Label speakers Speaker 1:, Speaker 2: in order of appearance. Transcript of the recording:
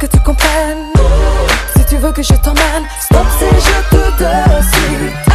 Speaker 1: tu comprennes. Si tu veux que je t'emmène, stop, c'est je te décide.